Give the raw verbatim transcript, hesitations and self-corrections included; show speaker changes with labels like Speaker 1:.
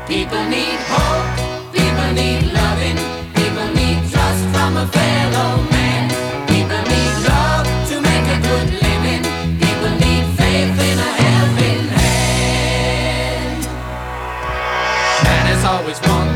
Speaker 1: People need hope, people need loving, people need trust from a fellow man. People need love to make a good living, people need faith in a helping hand. Man has always wanted